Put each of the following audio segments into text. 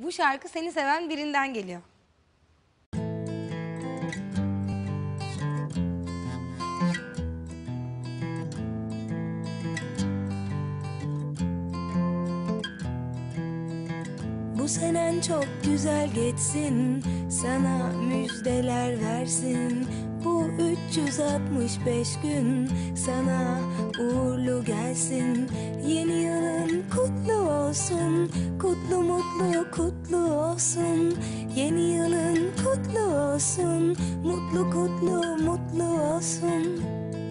Bu şarkı seni seven birinden geliyor. Bu senen çok güzel geçsin, sana müjdeler versin. Bu 365 gün sana uğurlu gelsin. Yeni yılın kutlu olsun, kutlu mutlu kutlu olsun. Yeni yılın kutlu olsun, mutlu kutlu mutlu olsun.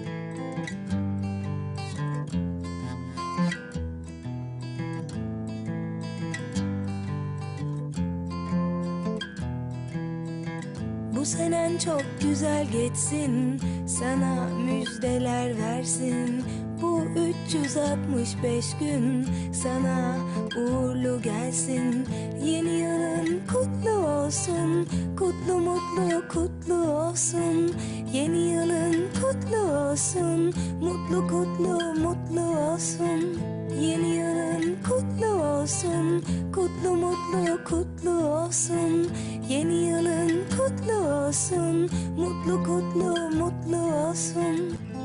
Bu senen çok güzel geçsin, sana müjdeler versin. Bu 365 gün sana uğurlu gelsin. Yeni yılın kutlu olsun, kutlu mutlu kutlu olsun. Yeni yılın kutlu olsun, mutlu kutlu mutlu olsun. Yeni yılın kutlu olsun, kutlu mutlu kutlu olsun. Yeni yılın kutlu olsun, mutlu kutlu mutlu olsun.